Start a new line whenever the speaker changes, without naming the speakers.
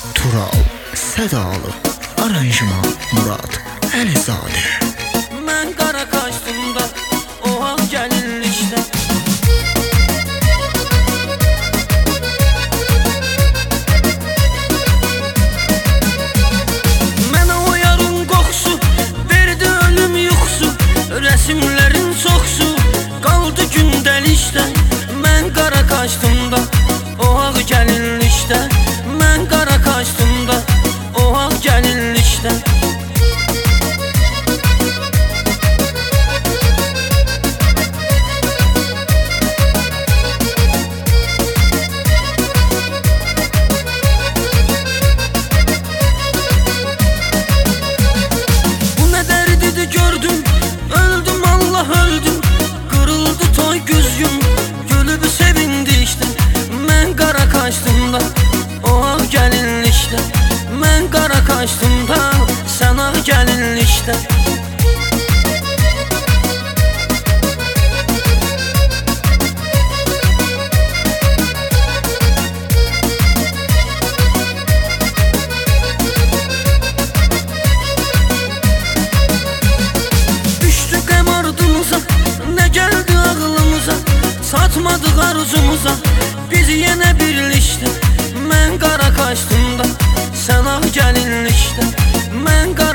Tural, Sədalı, aranjman Murad Əlizadə.
Mən qara kaşımda, o ağ gəlinlikdə. Mənə o yarın qoxusu, verdi ölüm yuxusu. Rəsimlərin çoxsu, qaldı gündəlikdə. Mən qara kaşımda, o ağ gəlinlikdə. Mən qara kaşımda, o ağ gəlinlikdə. Gördüm, öldüm, Allah öldüm. Qırıldı toy güzgüm, gülüb sevindi işte. Mən qara kaşımda, o ağ gəlinlikdə. Mən qara kaşımda, sən ağ gəlinlikdə. Nə gəldi ağlımıza, çatmadıq arzumuza. Biz yenə birlikdə. Mən qara kaşımda, sən ağ gəlinlikdə. Mən qara